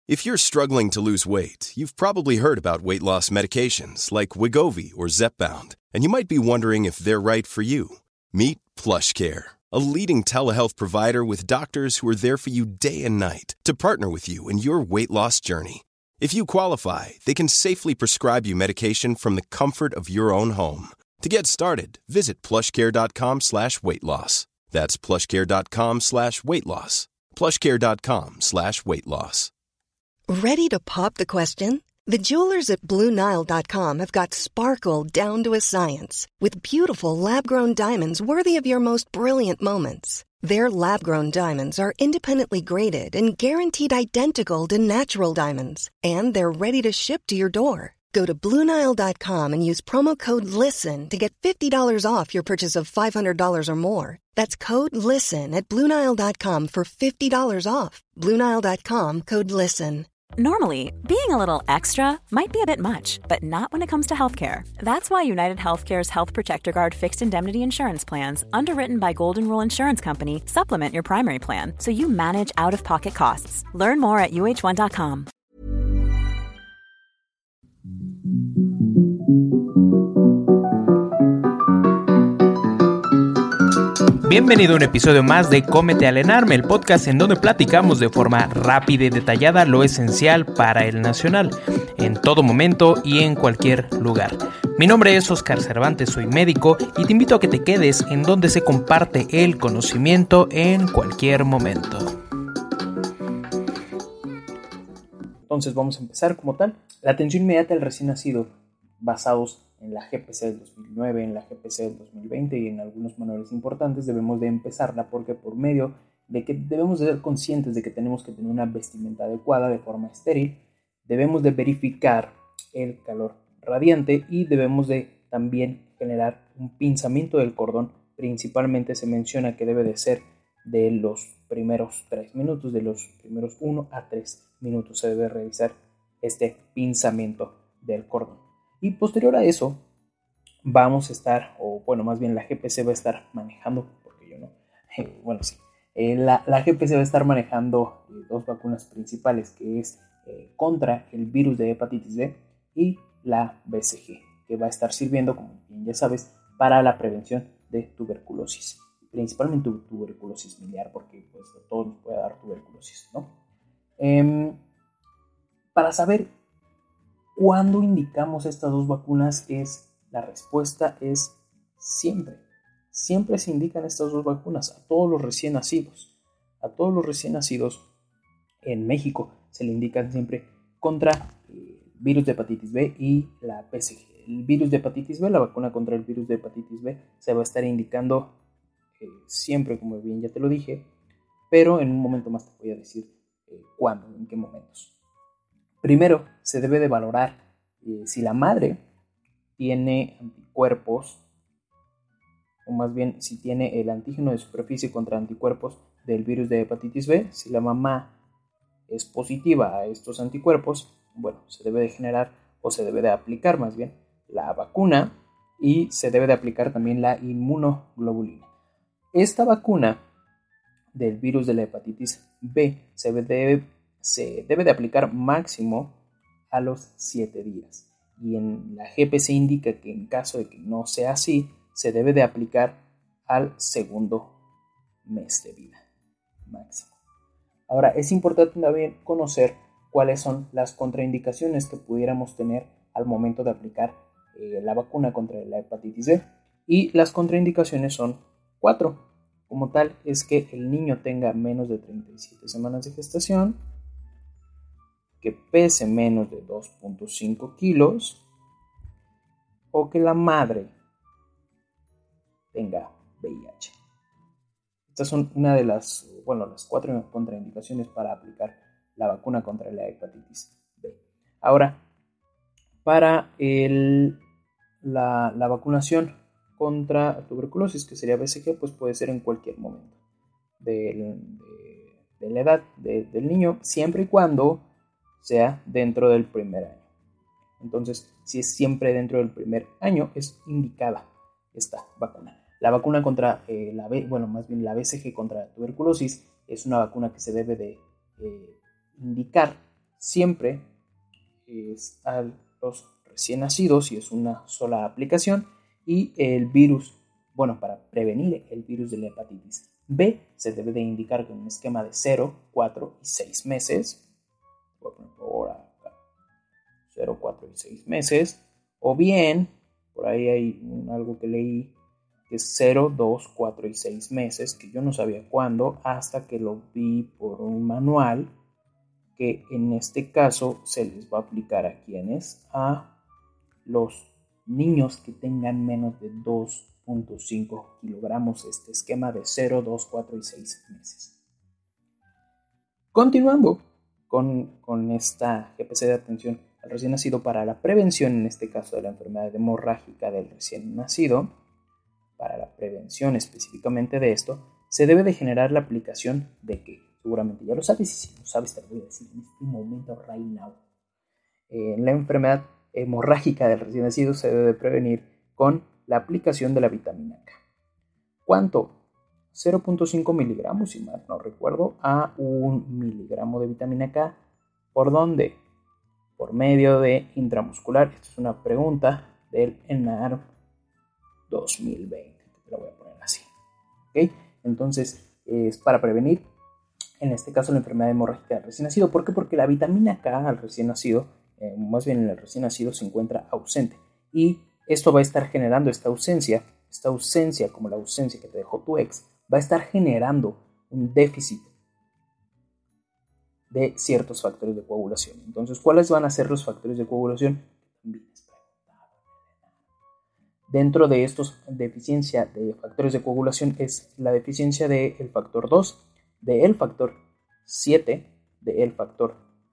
If you're struggling to lose weight, you've probably heard about weight loss medications like Wegovy or Zepbound, and you might be wondering if they're right for you. Meet PlushCare, a leading telehealth provider with doctors who are there for you day and night to partner with you in your weight loss journey. If you qualify, they can safely prescribe you medication from the comfort of your own home. To get started, visit plushcare.com/weightloss. That's plushcare.com/weightloss. plushcare.com/weightloss. Ready to pop the question? The jewelers at BlueNile.com have got sparkle down to a science with beautiful lab-grown diamonds worthy of your most brilliant moments. Their lab-grown diamonds are independently graded and guaranteed identical to natural diamonds, and they're ready to ship to your door. Go to BlueNile.com and use promo code LISTEN to get $50 off your purchase of $500 or more. That's code LISTEN at BlueNile.com for $50 off. BlueNile.com, code LISTEN. Normally, being a little extra might be a bit much, but not when it comes to healthcare. That's why United Healthcare's Health Protector Guard fixed indemnity insurance plans, underwritten by Golden Rule Insurance Company, supplement your primary plan so you manage out-of-pocket costs. Learn more at UH1.com. Bienvenido a un episodio más de Cómete al Enarme, el podcast en donde platicamos de forma rápida y detallada lo esencial para el nacional, en todo momento y en cualquier lugar. Mi nombre es Oscar Cervantes, soy médico y te invito a que te quedes en donde se comparte el conocimiento en cualquier momento. Entonces vamos a empezar como tal. La atención inmediata del recién nacido, basados en la GPC del 2009, en la GPC del 2020 y en algunos manuales importantes, debemos de empezarla porque por medio de que debemos de ser conscientes de que tenemos que tener una vestimenta adecuada de forma estéril, debemos de verificar el calor radiante y debemos de también generar un pinzamiento del cordón. Principalmente se menciona que debe de ser de los primeros 3 minutos, de los primeros 1 a 3 minutos se debe realizar este pinzamiento del cordón. Y posterior a eso vamos a estar, o bueno, más bien la GPC va a estar manejando, porque yo no, la GPC va a estar manejando dos vacunas principales, que es contra el virus de hepatitis B y la BCG, que va a estar sirviendo, como bien ya sabes, para la prevención de tuberculosis, principalmente tuberculosis miliar, porque pues a todos nos puede dar tuberculosis, ¿no? Para saber ¿cuándo indicamos estas dos vacunas? La respuesta es siempre. Siempre se indican estas dos vacunas a todos los recién nacidos. A todos los recién nacidos en México se le indican siempre contra el virus de hepatitis B y la BCG. El virus de hepatitis B, la vacuna contra el virus de hepatitis B, se va a estar indicando siempre, como bien ya te lo dije, pero en un momento más te voy a decir cuándo, en qué momentos. Primero, se debe de valorar si la madre tiene anticuerpos, o más bien si tiene el antígeno de superficie contra anticuerpos del virus de hepatitis B. Si la mamá es positiva a estos anticuerpos, bueno, se debe de generar o se debe de aplicar más bien la vacuna y se debe de aplicar también la inmunoglobulina. Esta vacuna del virus de la hepatitis B se debe de aplicar máximo a los 7 días. Y en la GPC indica que en caso de que no sea así, se debe de aplicar al segundo mes de vida máximo. Ahora, es importante también conocer cuáles son las contraindicaciones que pudiéramos tener al momento de aplicar la vacuna contra la hepatitis B. Y las contraindicaciones son 4. Como tal, es que el niño tenga menos de 37 semanas de gestación, que pese menos de 2.5 kilos o que la madre tenga VIH. Estas son una de las 4 contraindicaciones para aplicar la vacuna contra la hepatitis B. Ahora, para la vacunación contra tuberculosis, que sería BCG, pues puede ser en cualquier momento de la edad del niño, siempre y cuando sea dentro del primer año. Entonces, si es siempre dentro del primer año, es indicada esta vacuna. La vacuna contra la BCG contra la tuberculosis es una vacuna que se debe de indicar siempre es a los recién nacidos y es una sola aplicación. Y el virus, para prevenir el virus de la hepatitis B, se debe de indicar con un esquema de 0, 4 y 6 meses. Voy a poner por acá 0, 4 y 6 meses. O bien, por ahí hay algo que leí que es 0, 2, 4 y 6 meses, que yo no sabía cuándo, hasta que lo vi por un manual, que en este caso se les va a aplicar a quienes, a los niños que tengan menos de 2.5 kilogramos, este esquema de 0, 2, 4 y 6 meses. Continuando con esta GPC de atención al recién nacido para la prevención, en este caso de la enfermedad hemorrágica del recién nacido, para la prevención específicamente de esto, se debe de generar la aplicación de que, seguramente ya lo sabes, y si no sabes te lo voy a decir en este momento, right now. La enfermedad hemorrágica del recién nacido se debe de prevenir con la aplicación de la vitamina K. ¿Cuánto? 0.5 miligramos, si mal no recuerdo, a 1 miligramo de vitamina K. ¿Por dónde? Por medio de intramuscular. Esta es una pregunta del ENAR 2020, te la voy a poner así. ¿Okay? Entonces, es para prevenir, en este caso, la enfermedad hemorrágica del recién nacido. ¿Por qué? Porque la vitamina K al recién nacido, más bien en el recién nacido, se encuentra ausente. Y esto va a estar generando esta ausencia, como la ausencia que te dejó tu ex, va a estar generando un déficit de ciertos factores de coagulación. Entonces, ¿cuáles van a ser los factores de coagulación? Dentro de estos, deficiencia de factores de coagulación es la deficiencia del factor 2, del factor 7, del factor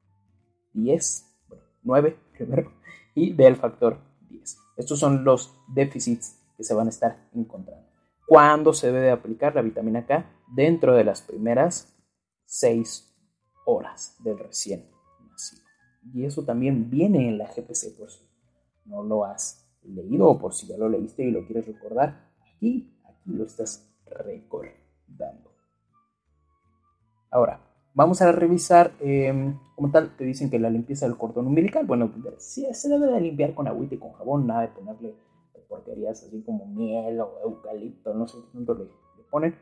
9 primero, y del factor 10. Estos son los déficits que se van a estar encontrando. ¿Cuándo se debe aplicar la vitamina K? Dentro de las primeras 6 horas del recién nacido. Y eso también viene en la GPC, por si no lo has leído o por si ya lo leíste y lo quieres recordar, aquí lo estás recordando. Ahora, vamos a revisar como tal. Te dicen que la limpieza del cordón umbilical, sí, se debe de limpiar con agüita y con jabón, nada de ponerle porquerías así como miel o eucalipto, no sé cuánto le ponen.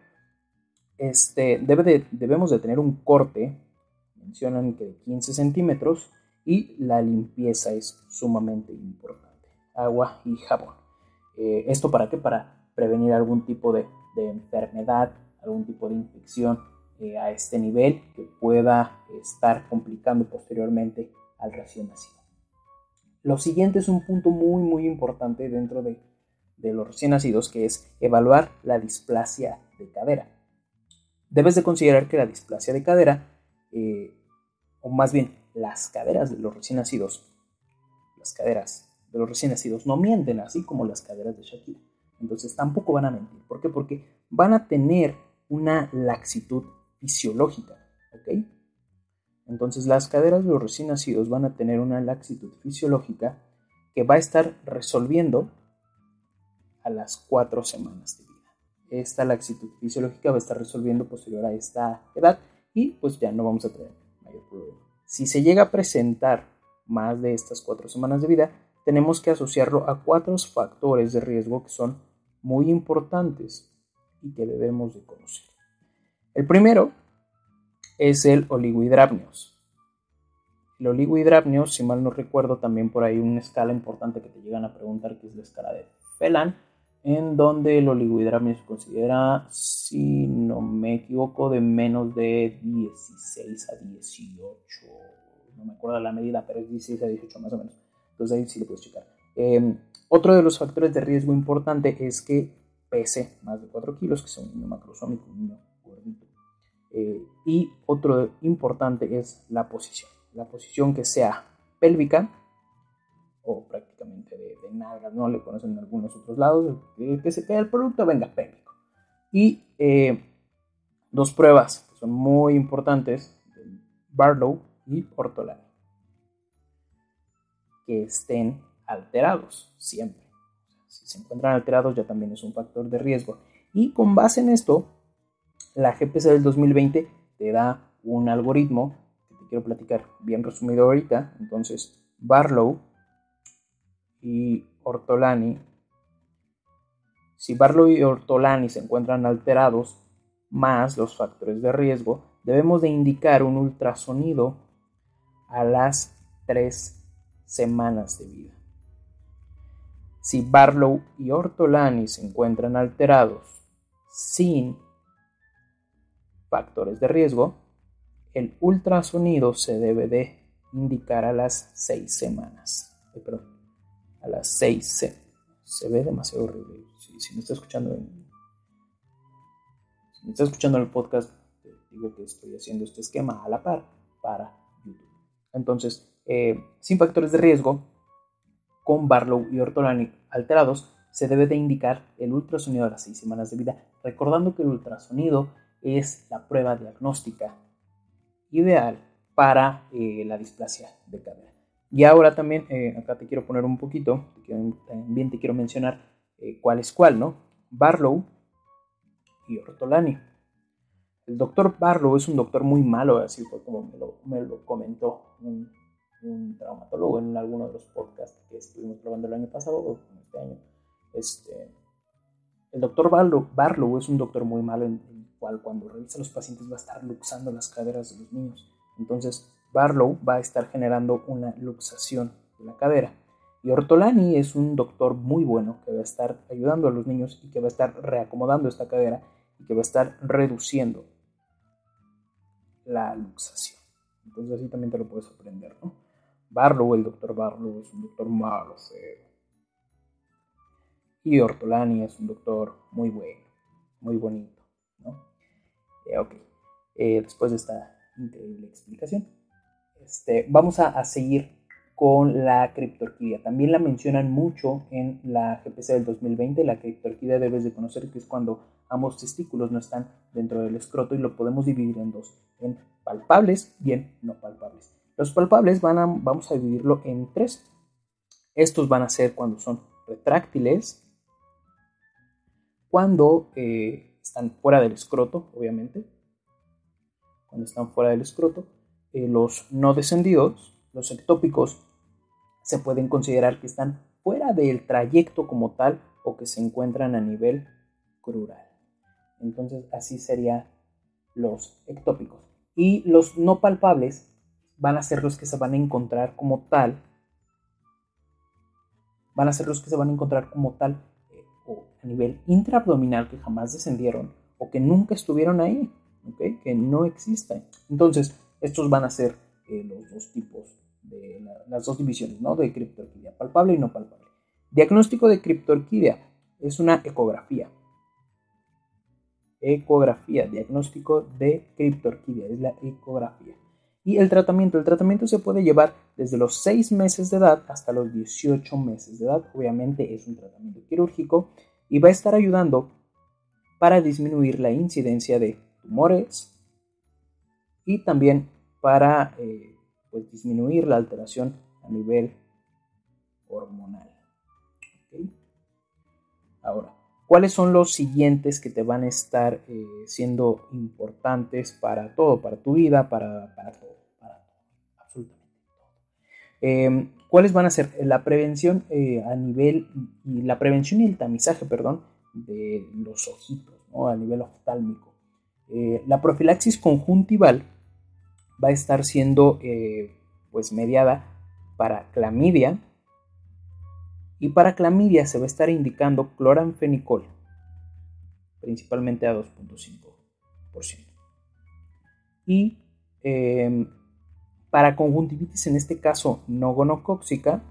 Debemos de tener un corte, mencionan que de 15 centímetros, y la limpieza es sumamente importante. Agua y jabón. ¿Esto para qué? Para prevenir algún tipo de enfermedad, algún tipo de infección a este nivel que pueda estar complicando posteriormente al recién nacido. Lo siguiente es un punto muy muy importante dentro de los recién nacidos, que es evaluar la displasia de cadera. Debes de considerar que la displasia de cadera, o más bien las caderas de los recién nacidos, no mienten, así como las caderas de Shakira. Entonces tampoco van a mentir. ¿Por qué? Porque van a tener una laxitud fisiológica, ¿ok? Entonces las caderas de los recién nacidos van a tener una laxitud fisiológica que va a estar resolviendo a las 4 semanas de vida. Esta laxitud fisiológica va a estar resolviendo posterior a esta edad y pues ya no vamos a tener mayor problema. Si se llega a presentar más de estas 4 semanas de vida, tenemos que asociarlo a 4 factores de riesgo que son muy importantes y que debemos de conocer. El primero es el oligohidramnios. El oligohidramnios, si mal no recuerdo, también por ahí una escala importante que te llegan a preguntar, que es la escala de Phelan, en donde el oligohidramnios se considera, si no me equivoco, de menos de 16 a 18. No me acuerdo la medida, pero es 16 a 18 más o menos. Entonces ahí sí lo puedes checar. Otro de los factores de riesgo importante es que pese más de 4 kilos, que sea un niño macrosómico, un niño gordito. Y otro importante es la posición. La posición que sea pélvica o prácticamente de nalgas, no le conocen en algunos otros lados, que se quede el producto, venga, pélvico. Y 2 pruebas que son muy importantes, Barlow y Ortolani, que estén alterados siempre. Si se encuentran alterados ya también es un factor de riesgo. Y con base en esto, la GPC del 2020 te da un algoritmo que te quiero platicar bien resumido ahorita. Entonces, Barlow y Ortolani. Si Barlow y Ortolani se encuentran alterados, más los factores de riesgo, debemos de indicar un ultrasonido a las 3 semanas de vida. Si Barlow y Ortolani se encuentran alterados sin factores de riesgo, el ultrasonido se debe de indicar a las 6 semanas. A las 6 semanas. Se ve demasiado horrible. Si me está escuchando en el podcast, te digo que estoy haciendo este esquema a la par para YouTube. Entonces, sin factores de riesgo, con Barlow y Ortolani alterados, se debe de indicar el ultrasonido a las 6 semanas de vida, recordando que el ultrasonido es la prueba diagnóstica ideal para la displasia de cadera. Y ahora también, acá te quiero poner un poquito, también te quiero mencionar cuál es cuál, ¿no? Barlow y Ortolani. El doctor Barlow es un doctor muy malo, así fue como me lo comentó un traumatólogo en alguno de los podcasts que estuvimos grabando el año pasado o este año. El doctor Barlow es un doctor muy malo, en el cual cuando revisa a los pacientes va a estar luxando las caderas de los niños. Entonces Barlow va a estar generando una luxación de la cadera. Y Ortolani es un doctor muy bueno que va a estar ayudando a los niños y que va a estar reacomodando esta cadera y que va a estar reduciendo la luxación. Entonces así también te lo puedes aprender, ¿no? Barlow, el doctor Barlow es un doctor malo, feo. Y Ortolani es un doctor muy bueno, muy bonito, ¿no? Después de esta increíble explicación, vamos a seguir con la criptorquidia. También la mencionan mucho en la GPC del 2020. La criptorquidia debes de conocer que es cuando ambos testículos no están dentro del escroto y lo podemos dividir en dos, en palpables y en no palpables. Los palpables vamos a dividirlo en 3. Estos van a ser cuando son retráctiles, cuando están fuera del escroto, obviamente. Cuando están fuera del escroto. Los no descendidos, los ectópicos, se pueden considerar que están fuera del trayecto como tal o que se encuentran a nivel crural. Entonces así serían los ectópicos. Y los no palpables van a ser los que se van a encontrar como tal. Van a ser los que se van a encontrar como tal o a nivel intraabdominal, que jamás descendieron o que nunca estuvieron ahí, ¿okay? Que no existen. Entonces estos van a ser los dos tipos, las dos divisiones, ¿no? De criptorquidia, palpable y no palpable. Diagnóstico de criptorquidia es una ecografía. Diagnóstico de criptorquidia es la ecografía. Y el tratamiento se puede llevar desde los 6 meses de edad hasta los 18 meses de edad. Obviamente es un tratamiento quirúrgico y va a estar ayudando para disminuir la incidencia de tumores y también para disminuir la alteración a nivel hormonal. ¿Okay? Ahora, ¿cuáles son los siguientes que te van a estar siendo importantes para todo, para tu vida, para todo, absolutamente todo? ¿Cuáles van a ser? La prevención la prevención y el tamizaje, de los ojitos, ¿no? A nivel oftálmico. La profilaxis conjuntival va a estar siendo mediada para clamidia. Y para clamidia se va a estar indicando cloranfenicol, principalmente a 2.5%. Y para conjuntivitis, en este caso no gonocóxica,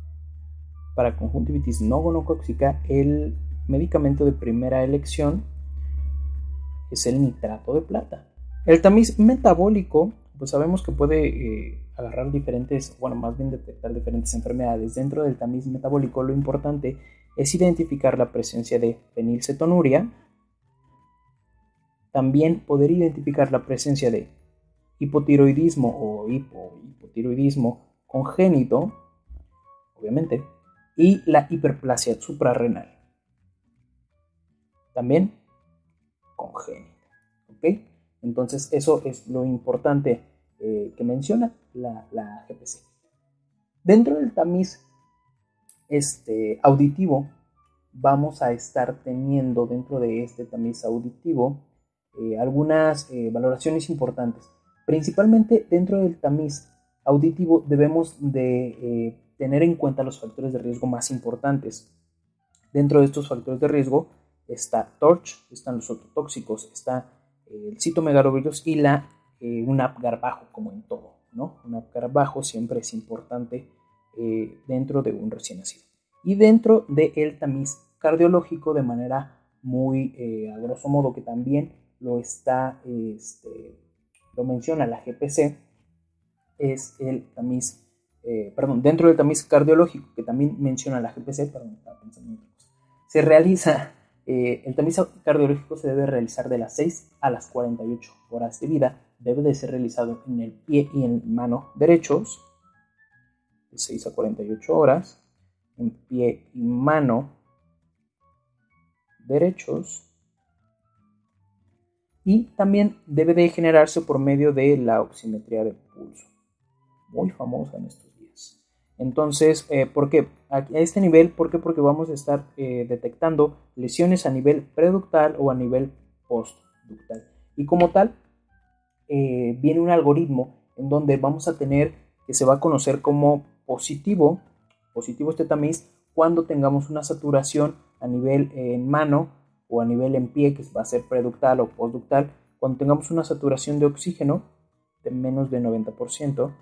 el medicamento de primera elección es el nitrato de plata. El tamiz metabólico, pues sabemos que puede detectar diferentes enfermedades. Dentro del tamiz metabólico, lo importante es identificar la presencia de fenilcetonuria, también poder identificar la presencia de hipotiroidismo o hipotiroidismo congénito, obviamente, y la hiperplasia suprarrenal, también congénita, ¿ok? Entonces eso es lo importante que menciona la GPC. Dentro del tamiz auditivo, vamos a estar teniendo dentro de este tamiz auditivo algunas valoraciones importantes. Principalmente dentro del tamiz auditivo debemos de tener en cuenta los factores de riesgo más importantes. Dentro de estos factores de riesgo está TORCH, están los ototóxicos, está el citomegalovirus y un Apgar bajo, como en todo, ¿no? Un Apgar bajo siempre es importante dentro de un recién nacido. Y dentro del tamiz cardiológico, de manera muy a grosso modo, que también lo menciona la GPC, es el tamiz, dentro del tamiz cardiológico, que también menciona la GPC, estaba pensando en otra cosa, se realiza, el tamiz cardiológico se debe realizar de las 6 a las 48 horas de vida, debe de ser realizado en el pie y en mano derechos, de 6 a 48 horas, en pie y mano derechos, y también debe de generarse por medio de la oximetría de pulso, muy famosa en estos días. Entonces, ¿por qué? A este nivel, ¿por qué? Porque vamos a estar detectando lesiones a nivel preductal o a nivel postductal. Y como tal, viene un algoritmo en donde vamos a tener que se va a conocer como positivo este tamiz, cuando tengamos una saturación a nivel en mano o a nivel en pie, que va a ser preductal o postductal, cuando tengamos una saturación de oxígeno de menos de 90%,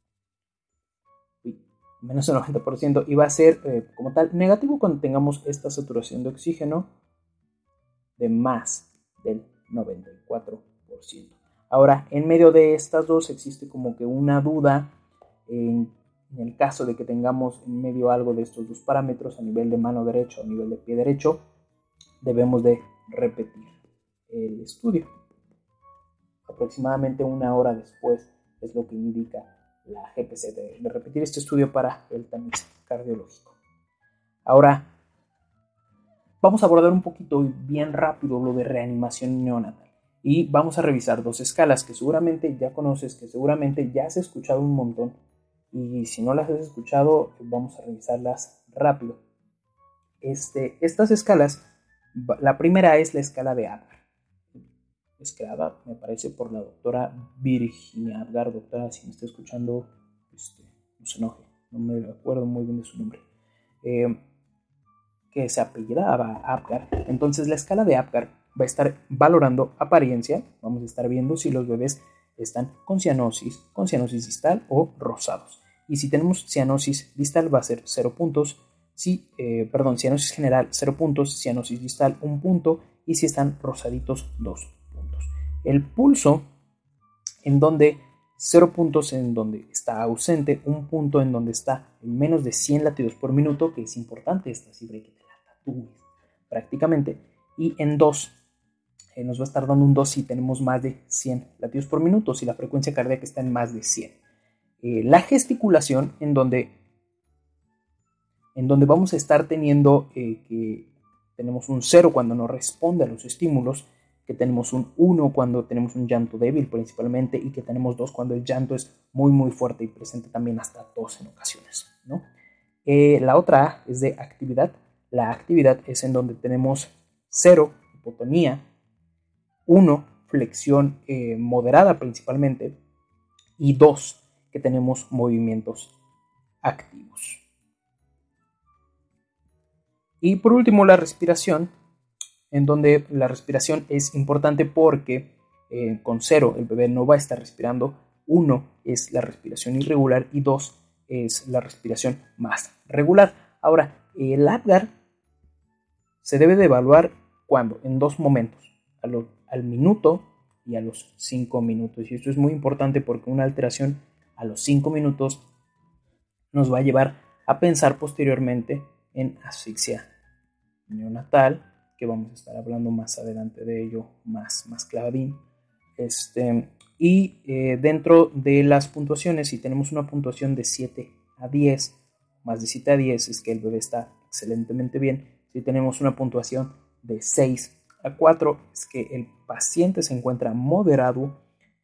y va a ser como tal negativo cuando tengamos esta saturación de oxígeno de más del 94%. Ahora, en medio de estas dos existe como que una duda en el caso de que tengamos en medio algo de estos dos parámetros a nivel de mano derecha o a nivel de pie derecho, debemos de repetir el estudio. Aproximadamente una hora después es lo que indica la GPC de repetir este estudio para el tamiz cardiológico. Ahora, vamos a abordar un poquito bien rápido lo de reanimación neonatal. Y vamos a revisar dos escalas que seguramente ya conoces, que seguramente ya has escuchado un montón. Y si no las has escuchado, vamos a revisarlas rápido. Estas escalas, la primera es la escala de Apgar. Es creada, me parece, por la doctora Virginia Apgar. Doctora, si me está escuchando, no se enoje, no me acuerdo muy bien de su nombre. Que se apellidaba Apgar. Entonces la escala de Apgar va a estar valorando apariencia. Vamos a estar viendo si los bebés están con cianosis distal o rosados. Y si tenemos cianosis distal va a ser 0 puntos. Cianosis general 0 puntos, cianosis distal 1 punto y si están rosaditos 2 puntos. El pulso, en donde 0 puntos en donde está ausente, 1 punto en donde está en menos de 100 latidos por minuto, que es importante esta cifra y que te la tatúes prácticamente, y en 2 nos va a estar dando un 2 si tenemos más de 100 latidos por minuto, si la frecuencia cardíaca está en más de 100. La gesticulación, en donde vamos a estar teniendo que tenemos un 0 cuando no responde a los estímulos, que tenemos un 1 cuando tenemos un llanto débil principalmente, y que tenemos 2 cuando el llanto es muy muy fuerte y presente también hasta tos en ocasiones, ¿no? La otra es de actividad. La actividad es en donde tenemos 0, hipotonía, 1, flexión moderada principalmente, y 2, que tenemos movimientos activos. Y por último, la respiración, en donde la respiración es importante porque con 0 el bebé no va a estar respirando, 1 es la respiración irregular y 2 es la respiración más regular. Ahora, el Apgar se debe de evaluar ¿cuándo? En 2 momentos, al minuto y a los 5 minutos. Y esto es muy importante porque una alteración a los 5 minutos nos va a llevar a pensar posteriormente en asfixia neonatal, que vamos a estar hablando más adelante de ello, más clavadín. Dentro de las puntuaciones, si tenemos una puntuación de 7 a 10, más de 7 a 10 es que el bebé está excelentemente bien. Si tenemos una puntuación de 6 a 4 es que el paciente se encuentra moderado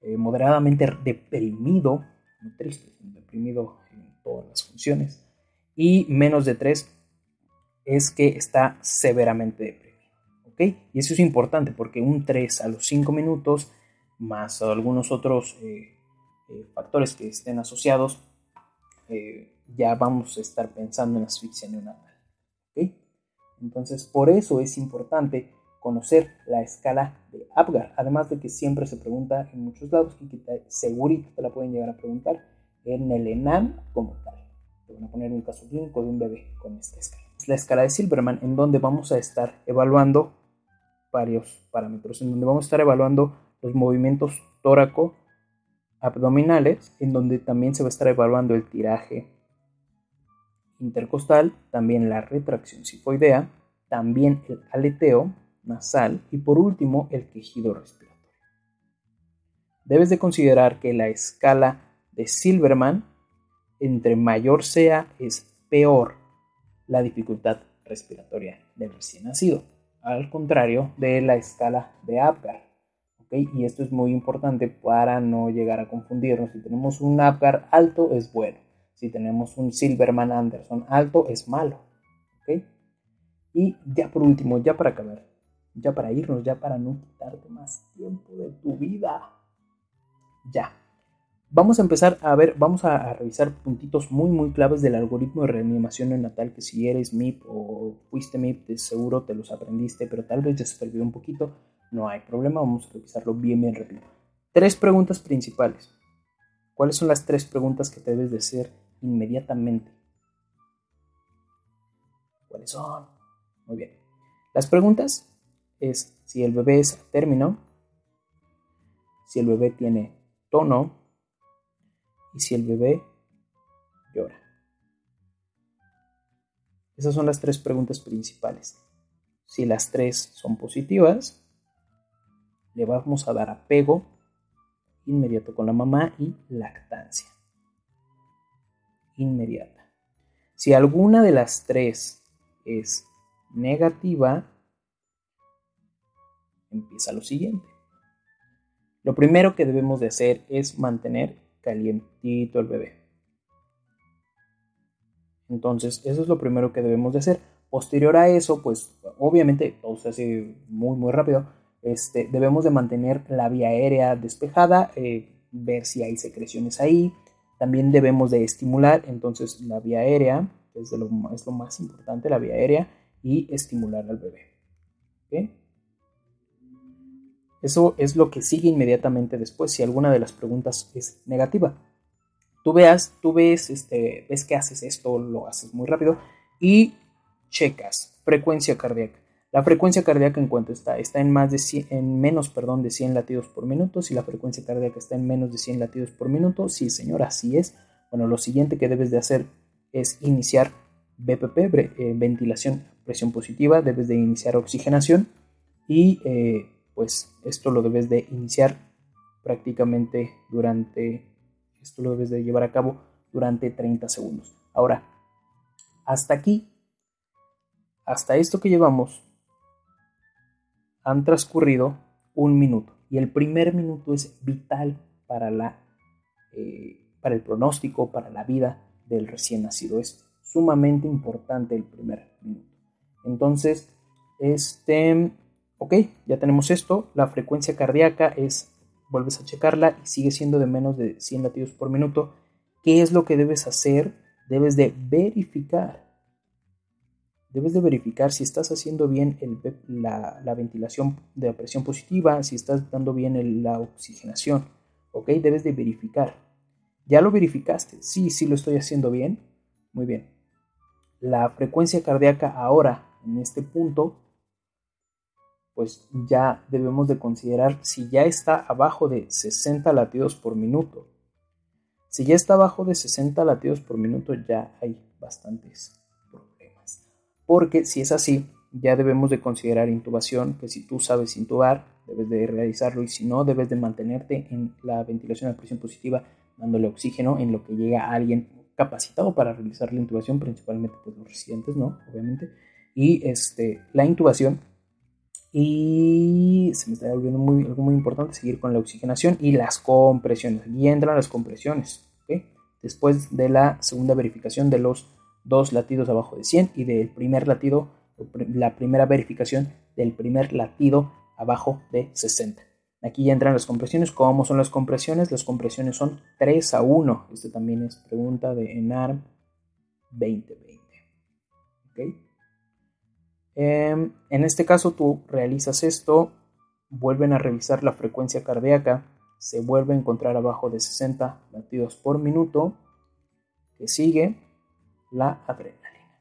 moderadamente deprimido, no triste, sino deprimido en todas las funciones, y menos de 3 es que está severamente deprimido, ¿ok? Y eso es importante porque un 3 a los 5 minutos, más algunos otros factores que estén asociados, ya vamos a estar pensando en asfixia neonatal, ¿ok? Entonces, por eso es importante conocer la escala de Apgar, además de que siempre se pregunta en muchos lados y que segurito te la pueden llegar a preguntar en el ENAM como tal. Te van a poner un caso clínico de un bebé con esta escala. Es la escala de Silberman, en donde vamos a estar evaluando varios parámetros, en donde vamos a estar evaluando los movimientos tóraco-abdominales, en donde también se va a estar evaluando el tiraje intercostal, también la retracción sifoidea, también el aleteo nasal y por último el quejido respiratorio. Debes de considerar que la escala de Silberman, entre mayor sea, es peor la dificultad respiratoria del recién nacido, al contrario de la escala de Apgar, ¿okay? Y esto es muy importante para no llegar a confundirnos. Si tenemos un Apgar alto es bueno, si tenemos un Silberman Anderson alto es malo, ¿okay? Y ya por último, ya para acabar, ya para irnos, ya para no quitarte más tiempo de tu vida, ya. Vamos a empezar a ver, vamos a revisar puntitos muy claves del algoritmo de reanimación neonatal, que si eres MIP o fuiste MIP, de seguro te los aprendiste, pero tal vez ya se te olvidó un poquito, no hay problema, vamos a revisarlo bien rápido. 3 preguntas principales. ¿Cuáles son las 3 preguntas que te debes de hacer inmediatamente? ¿Cuáles son? Muy bien. Las preguntas es si el bebé es a término, si el bebé tiene tono, y si el bebé llora. Esas son las 3 preguntas principales. Si las 3 son positivas, le vamos a dar apego inmediato con la mamá y lactancia inmediata. Si alguna de las 3 es negativa, empieza lo siguiente. Lo primero que debemos de hacer es mantener calientito el bebé. Entonces, eso es lo primero que debemos de hacer. Posterior a eso, pues obviamente todo se hace muy rápido. Debemos de mantener la vía aérea despejada, ver si hay secreciones ahí. También debemos de estimular, entonces, la vía aérea, es lo más importante, la vía aérea, y estimular al bebé. ¿Okay? Eso es lo que sigue inmediatamente después si alguna de las preguntas es negativa. Tú ves que haces esto, lo haces muy rápido y checas frecuencia cardíaca. La frecuencia cardíaca, en cuanto está en menos de 100 latidos por minuto. Si la frecuencia cardíaca está en menos de 100 latidos por minuto, sí, señor, así es. Bueno, lo siguiente que debes de hacer es iniciar BPP, ventilación a presión positiva. Debes de iniciar oxigenación y pues esto lo debes de iniciar prácticamente esto lo debes de llevar a cabo durante 30 segundos. Ahora, hasta aquí, hasta esto que llevamos, han transcurrido 1 minuto. Y el primer minuto es vital para el pronóstico, para la vida del recién nacido. Es sumamente importante el primer minuto. Entonces, ok, ya tenemos esto. La frecuencia cardíaca vuelves a checarla y sigue siendo de menos de 100 latidos por minuto. ¿Qué es lo que debes hacer? Debes de verificar. Debes de verificar si estás haciendo bien la ventilación de la presión positiva, si estás dando bien la oxigenación. ¿Ok? Debes de verificar. ¿Ya lo verificaste? Sí, lo estoy haciendo bien. Muy bien. La frecuencia cardíaca ahora, en este punto, pues ya debemos de considerar si ya está abajo de 60 latidos por minuto. Si ya está abajo de 60 latidos por minuto, ya hay bastantes problemas. Porque si es así, ya debemos de considerar intubación, que si tú sabes intubar, debes de realizarlo, y si no, debes de mantenerte en la ventilación a presión positiva, dándole oxígeno en lo que llega alguien capacitado para realizar la intubación, principalmente pues los residentes, ¿no? Obviamente. Y la intubación Y se me está olvidando algo muy importante, seguir con la oxigenación y las compresiones. Aquí entran las compresiones, ¿okay? Después de la segunda verificación de los 2 latidos abajo de 100 y del primer latido, la primera verificación del primer latido abajo de 60. Aquí ya entran las compresiones. ¿Cómo son las compresiones? Las compresiones son 3-1. Este también es pregunta de ENARM 2020. ¿Okay? En este caso tú realizas esto, vuelven a revisar la frecuencia cardíaca, se vuelve a encontrar abajo de 60 latidos por minuto, que sigue la adrenalina.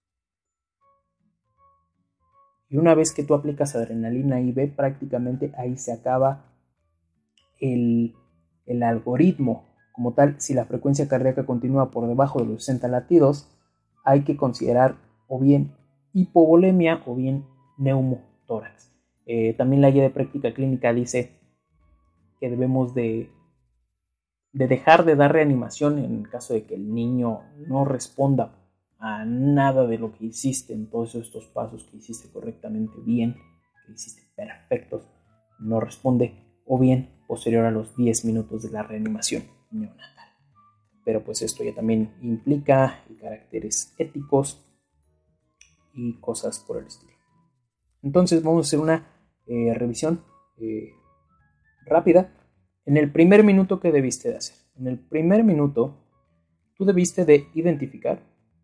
Y una vez que tú aplicas adrenalina IV, prácticamente ahí se acaba el algoritmo. Como tal, si la frecuencia cardíaca continúa por debajo de los 60 latidos, hay que considerar o bien hipovolemia o bien neumotórax. También la guía de práctica clínica dice que debemos de dejar de dar reanimación en el caso de que el niño no responda a nada de lo que hiciste en todos estos pasos, que hiciste correctamente bien, que hiciste perfectos, no responde, o bien posterior a los 10 minutos de la reanimación neonatal. Pero pues esto ya también implica caracteres éticos y cosas por el estilo. Entonces vamos a hacer una revisión rápida. En el primer minuto, ¿qué debiste de hacer? En el primer minuto, tú debiste de identificar,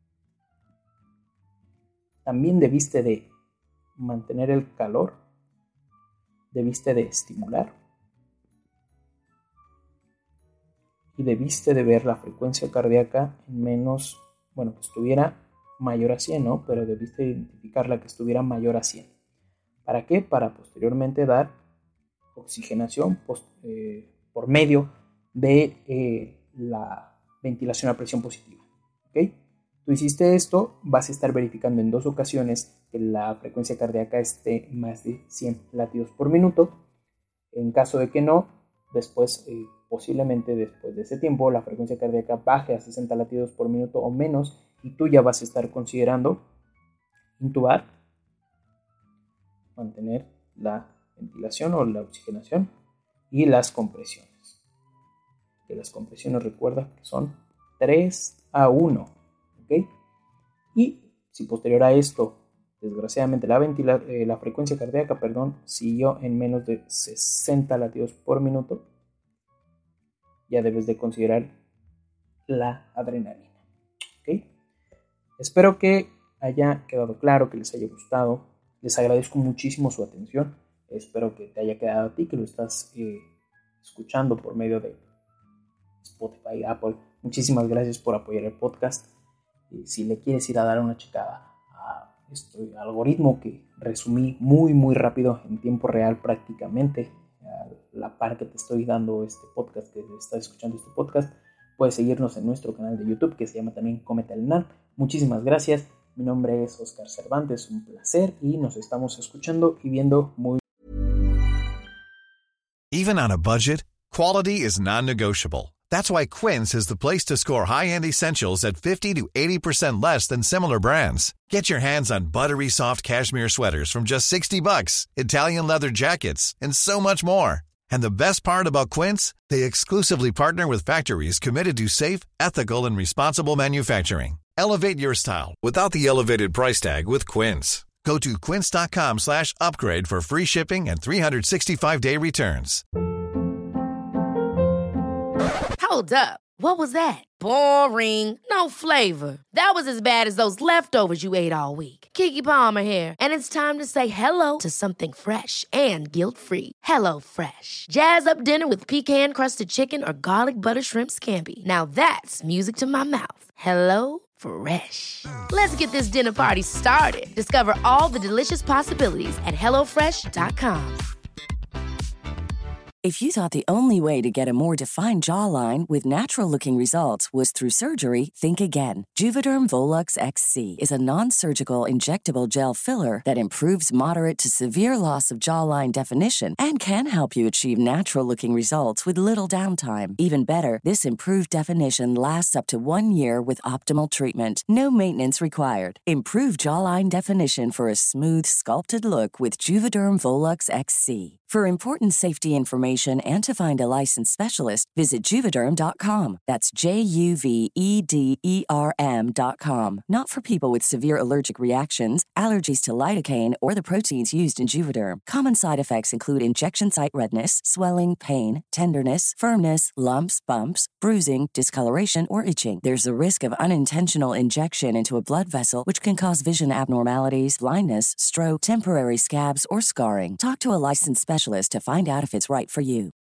también debiste de mantener el calor, debiste de estimular y debiste de ver la frecuencia cardíaca en menos, que estuviera mayor a 100, ¿no? Pero debiste identificar la que estuviera mayor a 100. ¿Para qué? Para posteriormente dar oxigenación por medio de la ventilación a presión positiva. ¿Ok? Tú hiciste esto, vas a estar verificando en 2 ocasiones que la frecuencia cardíaca esté más de 100 latidos por minuto. En caso de que no, después, posiblemente después de ese tiempo, la frecuencia cardíaca baje a 60 latidos por minuto o menos, y tú ya vas a estar considerando intubar, mantener la ventilación o la oxigenación y las compresiones. Que las compresiones, recuerda que son 3-1. ¿Ok? Y si posterior a esto, desgraciadamente la frecuencia cardíaca, siguió en menos de 60 latidos por minuto, ya debes de considerar la adrenalina. ¿Ok? Espero que haya quedado claro, que les haya gustado. Les agradezco muchísimo su atención. Espero que te haya quedado a ti, que lo estás escuchando por medio de Spotify, Apple. Muchísimas gracias por apoyar el podcast. Si le quieres ir a dar una checada a este algoritmo que resumí muy muy rápido en tiempo real, prácticamente a la par que te estoy dando este podcast, que estás escuchando este podcast, puedes seguirnos en nuestro canal de YouTube, que se llama también Cómete al ENARM. Muchísimas gracias. Mi nombre es Oscar Cervantes, un placer, y nos estamos escuchando y viendo muy. Even on a budget, quality is non-negotiable. That's why Quince is the place to score high-end essentials at 50 to 80% less than similar brands. Get your hands on buttery soft cashmere sweaters from just $60, Italian leather jackets, and so much more. And the best part about Quince, they exclusively partner with factories committed to safe, ethical, and responsible manufacturing. Elevate your style without the elevated price tag with Quince. Go to quince.com/upgrade for free shipping and 365-day returns. Hold up. What was that? Boring. No flavor. That was as bad as those leftovers you ate all week. Keke Palmer here, and it's time to say hello to something fresh and guilt-free. Hello Fresh. Jazz up dinner with pecan-crusted chicken or garlic butter shrimp scampi. Now that's music to my mouth. Hello Fresh. Let's get this dinner party started. Discover all the delicious possibilities at HelloFresh.com. If you thought the only way to get a more defined jawline with natural-looking results was through surgery, think again. Juvederm Volux XC is a non-surgical injectable gel filler that improves moderate to severe loss of jawline definition and can help you achieve natural-looking results with little downtime. Even better, this improved definition lasts up to 1 year with optimal treatment. No maintenance required. Improve jawline definition for a smooth, sculpted look with Juvederm Volux XC. For important safety information and to find a licensed specialist, visit Juvederm.com. That's JUVEDERM.com. Not for people with severe allergic reactions, allergies to lidocaine, or the proteins used in Juvederm. Common side effects include injection site redness, swelling, pain, tenderness, firmness, lumps, bumps, bruising, discoloration, or itching. There's a risk of unintentional injection into a blood vessel, which can cause vision abnormalities, blindness, stroke, temporary scabs, or scarring. Talk to a licensed specialist to find out if it's right for you.